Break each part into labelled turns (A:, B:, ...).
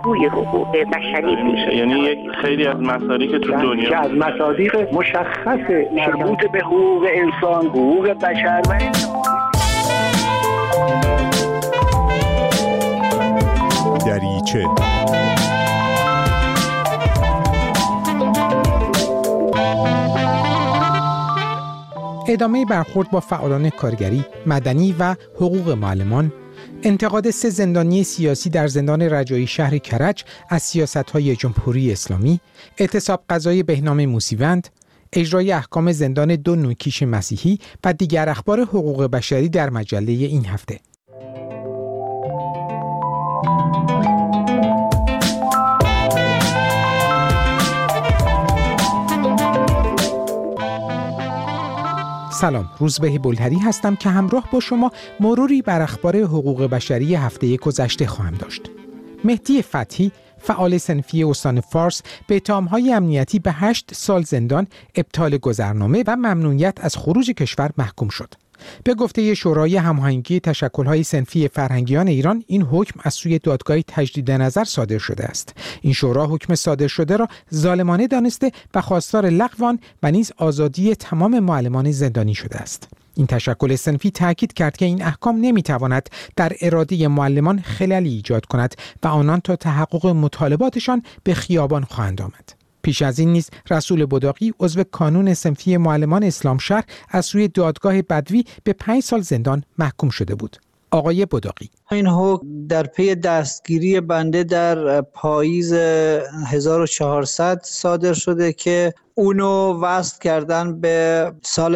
A: پهلوی حقوق بشری بود.
B: یعنی یک خیلی از مصادیق تو دنیا
C: که از مصادیق مشخص مربوط به حقوق انسان، حقوق بشر و
D: دریچه.
E: ادامه برخورد با فعالان کارگری، مدنی و حقوق معلمان، انتقاد 3 زندانی سیاسی در زندان رجایی شهر کرج از سیاست‌های جمهوری اسلامی، اعتصاب قضای بهنام موسیوند، اجرای احکام زندان 2 نوکیش مسیحی و دیگر اخبار حقوق بشری در مجله این هفته. سلام، روزبه بلهری هستم که همراه با شما مروری بر اخبار حقوق بشری هفته گذشته خواهم داشت. مهدی فتحی، فعال صنفی استان فارس، به اتهام‌های امنیتی به 8 سال زندان، ابطال گذرنامه و ممنوعیت از خروج کشور محکوم شد. به گفته شورای هماهنگی تشکل‌های صنفی فرهنگیان ایران، این حکم از سوی دادگاه تجدید نظر صادر شده است. این شورا حکم صادر شده را ظالمانه دانسته و خواستار لغو آن و نیز آزادی تمام معلمان زندانی شده است. این تشکل صنفی تاکید کرد که این احکام نمیتواند در اراده معلمان خللی ایجاد کند و آنان تا تحقق مطالباتشان به خیابان خواهند آمد. پیش از این نیز رسول بداقی، عضو کانون صنفی معلمان اسلامشهر، از سوی دادگاه بدوی به 5 سال زندان محکوم شده بود. آقای بداقی:
F: این حکم در پی دستگیری بنده در پاییز 1400 صادر شده که اونو وصل کردن به سال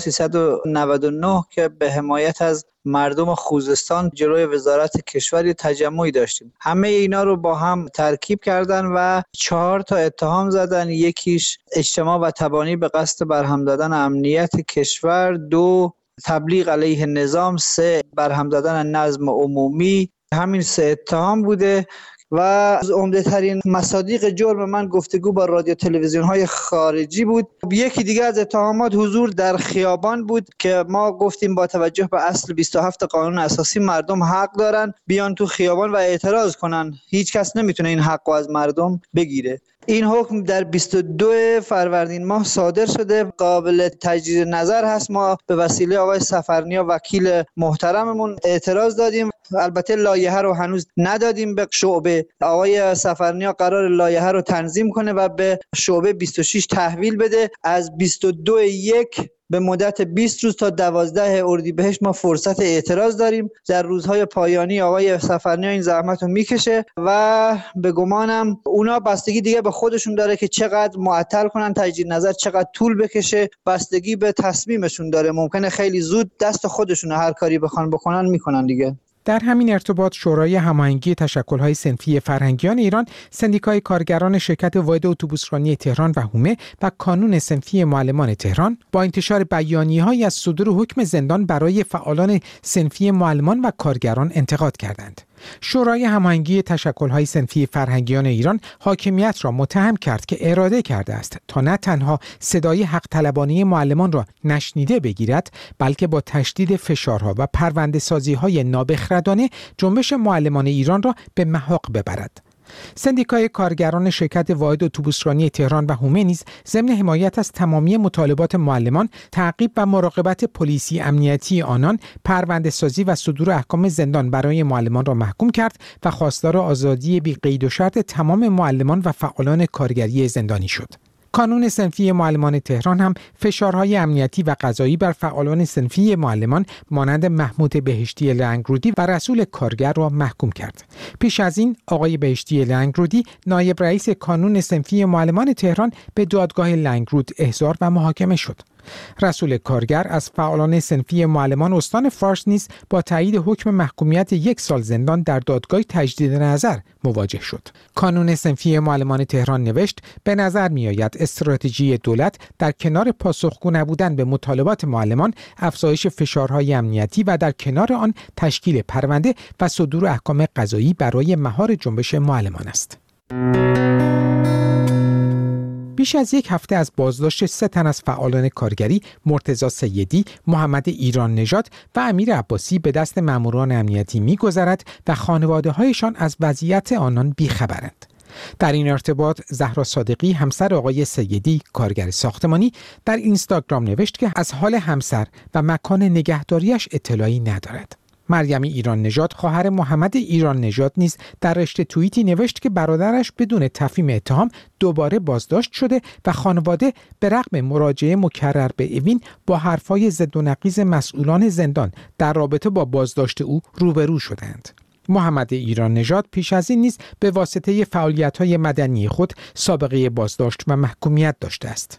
F: 1399 که به حمایت از مردم خوزستان جلوی وزارت کشوری تجمعی داشتیم. همه اینا رو با هم ترکیب کردن و 4 تا اتهام زدن. یکیش اجتماع و تبانی به قصد برهم دادن امنیت کشور، 2 تبلیغ علیه نظام، 3 برهم دادن نظم عمومی. همین 3 اتهام بوده و از عمده ترین مصادیق جرم من گفتگو با رادیو تلویزیون های خارجی بود. یکی دیگه از اتهامات حضور در خیابان بود که ما گفتیم با توجه به اصل 27 قانون اساسی مردم حق دارن بیان تو خیابان و اعتراض کنن. هیچ کس نمیتونه این حق رو از مردم بگیره. این حکم در 22 فروردین ماه صادر شده، قابل تجدید نظر هست. ما به وسیله آقای سفرنیا وکیل محترممون اعتراض دادیم. البته لایحه رو هنوز ندادیم به شعبه. آقای سفرنیا قرار لایحه رو تنظیم کنه و به شعبه 26 تحویل بده. از 22/1 به مدت 20 روز تا 12 اردیبهشت ما فرصت اعتراض داریم. در روزهای پایانی آقای سفرنیا این زحمت رو میکشه و به گمانم اونا بستگی دیگه به خودشون داره که چقدر معطل کنن تجدید نظر، چقدر طول بکشه، بستگی به تصمیمشون داره. ممکنه خیلی زود دست خودشون هر کاری بخوان بکنن میکنن دیگه.
E: در همین ارتباط شورای هماهنگی تشکل‌های صنفی فرهنگیان ایران، سندیکای کارگران شرکت واحد اتوبوسرانی تهران و هومه و کانون صنفی معلمان تهران با انتشار بیانیه‌هایی از صدور حکم زندان برای فعالان صنفی معلمان و کارگران انتقاد کردند. شورای هماهنگی تشکل‌های صنفی فرهنگیان ایران حاکمیت را متهم کرد که اراده کرده است تا نه تنها صدای حق طلبانه معلمان را نشنیده بگیرد، بلکه با تشدید فشارها و پرونده‌سازی‌های نابخردانه جنبش معلمان ایران را به محاق ببرد. سندیکای کارگران شرکت واحد اتوبوسرانی تهران و هومه نیز ضمن حمایت از تمامی مطالبات معلمان، تعقیب و مراقبت پلیسی امنیتی آنان، پرونده‌سازی و صدور احکام زندان برای معلمان را محکوم کرد و خواستار آزادی بی قید و شرط تمام معلمان و فعالان کارگری زندانی شد. کانون صنفی معلمان تهران هم فشارهای امنیتی و قضایی بر فعالان صنفی معلمان مانند محمود بهشتی لنگرودی و رسول کارگر را محکوم کرد. پیش از این آقای بهشتی لنگرودی، نایب رئیس کانون صنفی معلمان تهران، به دادگاه لنگرود احضار و محاکمه شد. رسول کارگر از فعالان صنفی معلمان استان فارس نیز با تایید حکم محکومیت 1 سال زندان در دادگاه تجدید نظر مواجه شد. کانون صنفی معلمان تهران نوشت: به نظر می‌آید استراتژی دولت در کنار پاسخگو نبودن به مطالبات معلمان، افزایش فشارهای امنیتی و در کنار آن تشکیل پرونده و صدور احکام قضایی برای مهار جنبش معلمان است. بیش از یک هفته از بازداشت 3 تن از فعالان کارگری، مرتضی سیدی، محمد ایران نژاد و امیر عباسی به دست ماموران امنیتی می‌گذرد و خانواده‌هایشان از وضعیت آنان بی‌خبرند. در این ارتباط زهرا صادقی همسر آقای سیدی، کارگر ساختمانی، در اینستاگرام نوشت که از حال همسر و مکان نگهداریش اطلاعی ندارد. مریم ایران نژاد، خواهر محمد ایران نژاد، نیز در رشته توییتی نوشت که برادرش بدون تفهیم اتهام دوباره بازداشت شده و خانواده به رغم مراجعه مکرر به اوین با حرفای ضد و نقیض مسئولان زندان در رابطه با بازداشت او روبرو شدند. محمد ایران نژاد پیش از این نیز به واسطه فعالیت‌های مدنی خود سابقه بازداشت و محکومیت داشته است.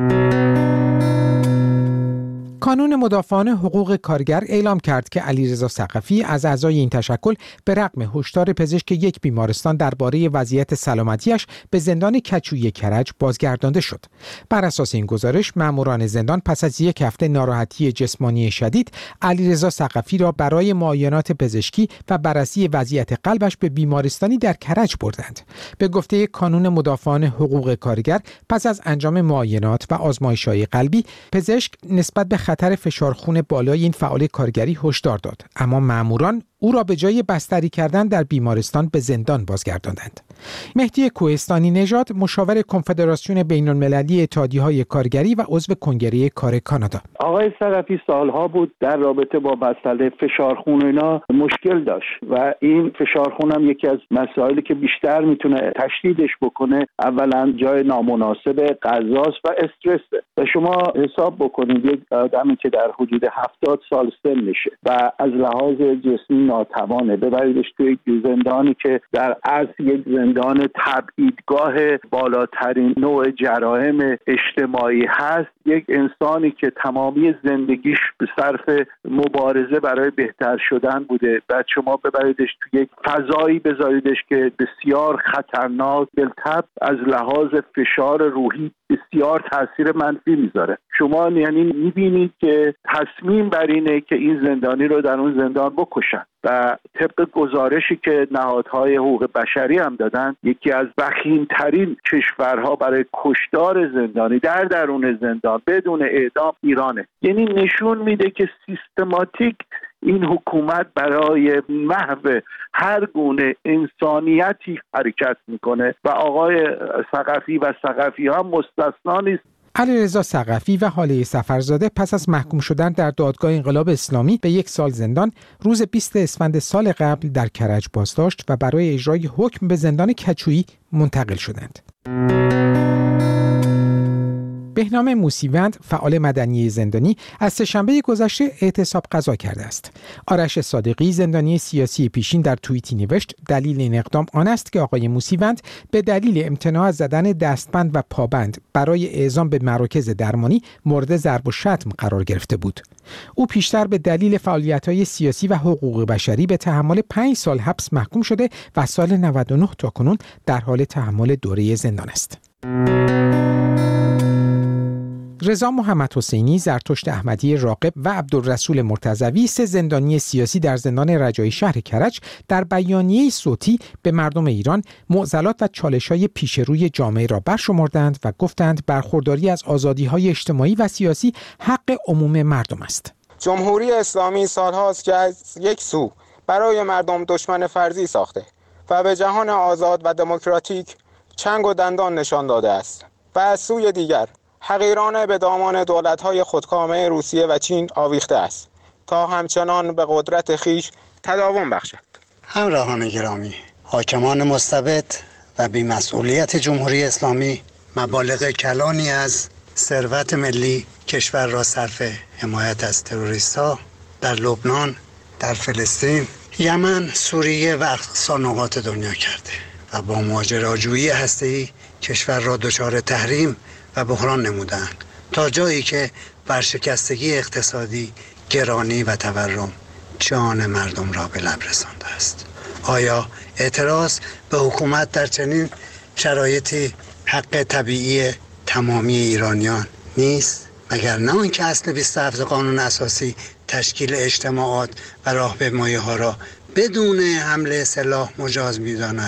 E: کانون مدافعان حقوق کارگر اعلام کرد که علیرضا ثقفی از اعضای این تشکل به رغم هشدار پزشک یک بیمارستان درباره وضعیت سلامتیش به زندان کچوی کرج بازگردانده شد. بر اساس این گزارش، ماموران زندان پس از یک هفته ناراحتی جسمانی شدید، علیرضا ثقفی را برای معاینات پزشکی و بررسی وضعیت قلبش به بیمارستانی در کرج بردند. به گفته کانون مدافعان حقوق کارگر، پس از انجام معاینات و آزمایش‌های قلبی، پزشک نسبت به خطر فشار خون بالای این فعال کارگری هشدار داد، اما ماموران او را به جای بستری کردن در بیمارستان به زندان بازگرداندند. مهدی کوهستانی نژاد، مشاور کنفدراسیون بین‌المللی اتحادیه‌های کارگری و عضو کنگره کار کانادا:
C: آقای ثقفی سالها بود در رابطه با مسئله فشارخون اینا مشکل داشت و این فشارخون هم یکی از مسائلی که بیشتر میتونه تشدیدش بکنه اولا جای نامناسب غذاست و استرسه. و شما حساب بکنید یک آدمی که در حدود 70 سال سن میشه و از لحاظ جسمی ناتوانه، ببریدش توی زندانی که در اصل یک زندان تبعیدگاه بالاترین نوع جرایم اجتماعی هست، یک انسانی که تمامی زندگیش به صرف مبارزه برای بهتر شدن بوده، بعد شما ببریدش توی یک فضایی بذاریدش که بسیار خطرناک، بالطبع از لحاظ فشار روحی بسیار تاثیر منفی میذاره. شما یعنی میبینید که تصمیم بر اینه که این زندانی رو در اون زندان بکشن و طبق گزارشی که نهادهای حقوق بشری هم دادن، یکی از وخیم‌ترین کشورها برای کشتار زندانی در درون زندان بدون اعدام ایرانه. یعنی نشون میده که سیستماتیک این حکومت برای محو هر گونه انسانیتی حرکت میکنه و آقای ثقفی و ثقفی ها مستثنا نیست.
E: علیرضا ثقفی و هاله سفرزاده پس از محکوم شدن در دادگاه انقلاب اسلامی به 1 سال زندان، روز 20 اسفند سال قبل در کرج بازداشت و برای اجرای حکم به زندان کچویی منتقل شدند. بهنام موسیوند، فعال مدنی زندانی، از سه‌شنبه گذشته اعتصاب قضا کرده است. آرش صادقی، زندانی سیاسی پیشین، در توییتی نوشت دلیل این اقدام آن است که آقای موسیوند به دلیل امتناع از زدن دستبند و پابند برای اعزام به مراکز درمانی مورد ضرب و شتم قرار گرفته بود. او پیشتر به دلیل فعالیت‌های سیاسی و حقوق بشری به تحمل 5 سال حبس محکوم شده و سال 99 تاکنون در حال تحمل دوره زندان است. رضا محمد حسینی، زرتشت احمدی راغب و عبدالرسول مرتضوی، 3 زندانی سیاسی در زندان رجایی شهر کرج، در بیانیه صوتی به مردم ایران معضلات و چالش‌های پیش روی جامعه را برشمردند و گفتند برخورداری از آزادی‌های اجتماعی و سیاسی حق عموم مردم است.
G: جمهوری اسلامی سالهاست که از یک سو برای مردم دشمن فرضی ساخته و به جهان آزاد و دموکراتیک چنگ و دندان نشان داده است و از سوی دیگر حقیرانه به دامان دولت‌های خودکامه روسیه و چین آویخته است تا همچنان به قدرت خیش تداوم بخشد.
H: همراهان گرامی، حاکمان مستبد و بی‌مسئولیت جمهوری اسلامی مبالغ کلانی از ثروت ملی کشور را صرف حمایت از تروریست‌ها در لبنان، در فلسطین، یمن، سوریه و اقصا نقاط دنیا کرده و با ماجراجویی هسته‌ای کشور را دچار تحریم و بحران نمودند تا جایی که ورشکستگی اقتصادی، گرانی و تورم جان مردم را به لب رسانده است. آیا اعتراض به حکومت در چنین شرایطی حق طبیعی تمامی ایرانیان نیست؟ مگر نه آنکه اصل 27 قانون اساسی تشکیل اجتماعات و راهپیمایی‌ها را بدون حمله سلاح مجاز می‌داند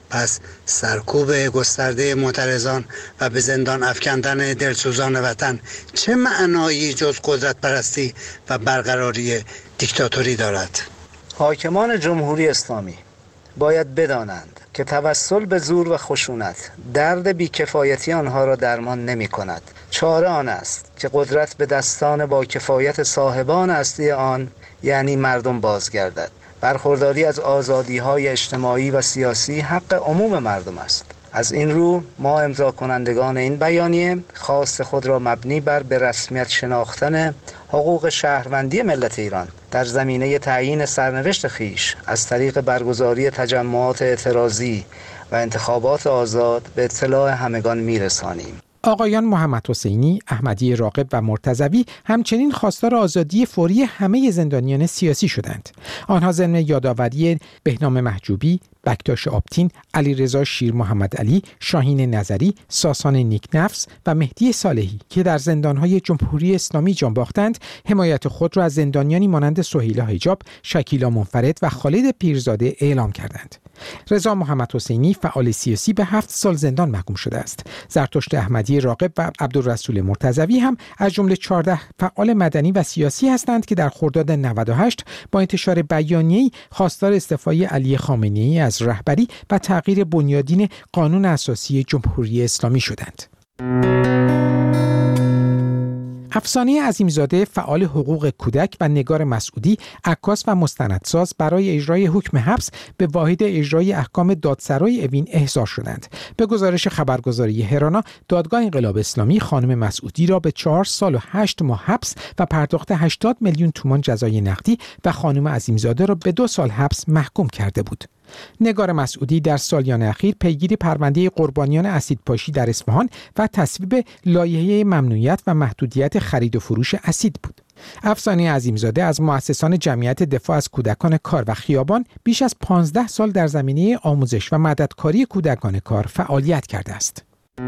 H: پس سرکوب گسترده معترضان و به زندان افکندن دلسوزان وطن چه معنایی جز قدرت پرستی و برقراری دیکتاتوری دارد؟
F: حاکمان جمهوری اسلامی باید بدانند که توسل به زور و خشونت درد بیکفایتی آنها را درمان نمی کند. چاره آن است که قدرت به دستان با کفایت صاحبان اصلی آن یعنی مردم بازگردد. برخورداری از آزادی‌های اجتماعی و سیاسی حق عموم مردم است. از این رو ما امضا کنندگان این بیانیه خواست خود را مبنی بر به رسمیت شناختن حقوق شهروندی ملت ایران در زمینه تعیین سرنوشت خویش از طریق برگزاری تجمعات اعتراضی و انتخابات آزاد به اطلاع همگان میرسانیم.
E: آقایان محمد حسینی، احمدی راغب و مرتضوی همچنین خواستار آزادی فوری همه زندانیان سیاسی شدند. آنها ضمن یادآوری بهنام محجوبی، بکتاش آبتین، علیرضا شیر محمد علی، شاهین نظری، ساسان نیکنفس و مهدی صالحی که در زندانهای جمهوری اسلامی جان باختند، حمایت خود را از زندانیانی مانند سهیلا حجاب، شکیلا منفرد و خالد پیرزاده اعلام کردند. رضا محمد حسینی فعال سیاسی به 7 سال زندان محکوم شده است. زرتشت احمدی راغب و عبدالرسول مرتضوی هم از جمله 14 فعال مدنی و سیاسی هستند که در خرداد 98 با انتشار بیانیه‌ای خواستار استعفای علی خامنه‌ای از رهبری و تغییر بنیادین قانون اساسی جمهوری اسلامی شدند. افسانه عظیمزاده فعال حقوق کودک و نگار مسعودی عکاس و مستندساز برای اجرای حکم حبس به واحد اجرای احکام دادسرای اوین احضار شدند. به گزارش خبرگزاری هرانا، دادگاه انقلاب اسلامی خانم مسعودی را به 4 سال و 8 ماه حبس و پرداخت 80 میلیون تومان جزای نقدی و خانم عظیمزاده را به 2 سال حبس محکوم کرده بود. نگار مسعودی در سالیان اخیر پیگیر پرونده قربانیان اسیدپاشی در اصفهان و تصویب لایحه ممنوعیت و محدودیت خرید و فروش اسید بود. افسانه عظیمزاده از مؤسسان جمعیت دفاع از کودکان کار و خیابان بیش از 15 سال در زمینه آموزش و مددکاری کودکان کار فعالیت کرده است.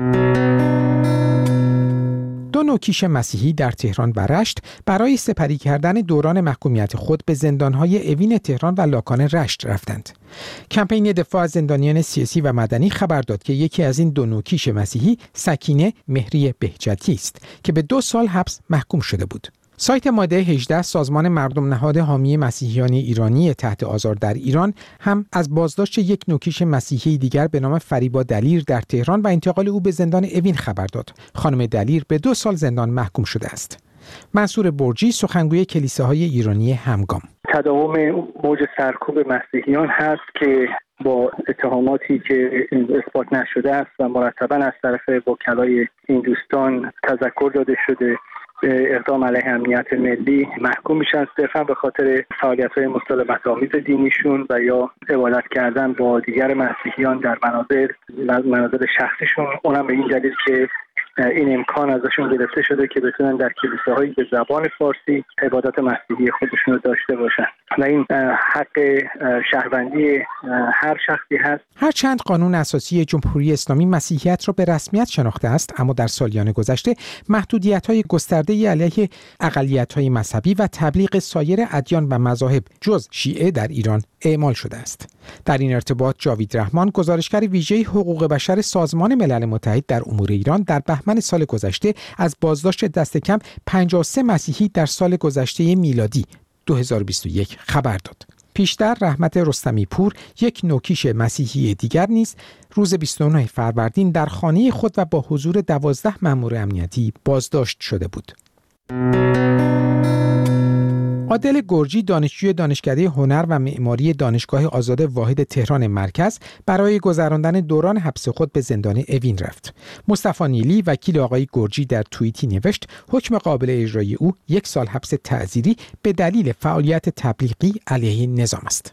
E: 2 نوکیش مسیحی در تهران و رشت برای سپری کردن دوران محکومیت خود به زندانهای اوین تهران و لاکان رشت رفتند. کمپین دفاع از زندانیان سیاسی و مدنی خبر داد که یکی از این 2 نوکیش مسیحی سکینه مهری بهجتی است که به 2 سال حبس محکوم شده بود. سایت ماده 18 سازمان مردم نهاد حامی مسیحیان ایرانی تحت آزار در ایران هم از بازداشت یک نوکیش مسیحی دیگر به نام فریبا دلیر در تهران و انتقال او به زندان اوین خبر داد. خانم دلیر به 2 سال زندان محکوم شده است. منصور برجی، سخنگوی کلیساهای ایرانی همگام:
C: تداوم موج سرکوب مسیحیان هست که با اتهاماتی که اثبات نشده است و مرتبا از طرف وکلای این دوستان تذکر داده شده به اقدام علیه امنیت ملی محکوم میشن، صرفا به خاطر فعالیت‌های مسالمت‌آمیز دینیشون و یا عبادت کردن با دیگر مسیحیان در مناظر شخصیشون، اونم به این دلیل که این امکان ازشون گرفته شده که بتونن در کلیساهایی به زبان فارسی عبادات مسیحی خودشون رو داشته باشن و این حق شهروندی هر شخصی هست.
E: هرچند قانون اساسی جمهوری اسلامی مسیحیت را به رسمیت شناخته است، اما در سالیان گذشته محدودیت‌های گسترده‌ای علیه اقلیت‌های مذهبی و تبلیغ سایر ادیان و مذاهب جز شیعه در ایران اعمال شده است. در این ارتباط جاوید رحمان، گزارشگر ویژه حقوق بشر سازمان ملل متحد در امور ایران، در بهمن سال گذشته از بازداشت دست کم 53 مسیحی در سال گذشته میلادی 2021 خبر داد. پیشتر رحمت رستمی پور، یک نوکیش مسیحی دیگر نیز روز 29 فروردین در خانه خود و با حضور 12 مأمور امنیتی بازداشت شده بود. عادل گرجی، دانشجوی دانشکده هنر و معماری دانشگاه آزاد واحد تهران مرکز، برای گذراندن دوران حبس خود به زندان اوین رفت. مصطفی نیلی، وکیل آقای گرجی، در توییتی نوشت حکم قابل اجرای او 1 سال حبس تعزیری به دلیل فعالیت تبلیغی علیه نظام است.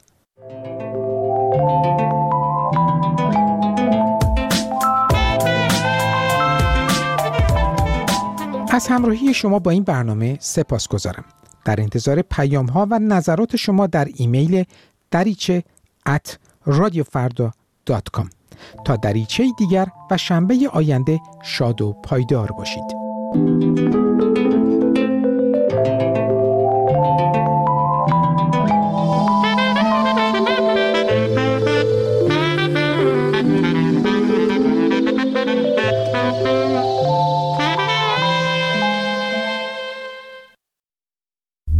E: از همراهی شما با این برنامه سپاسگزارم. در انتظار پیام‌ها و نظرات شما در ایمیل dariche@radiofarda.com. تا دریچه دیگر و شنبه آینده شاد و پایدار باشید.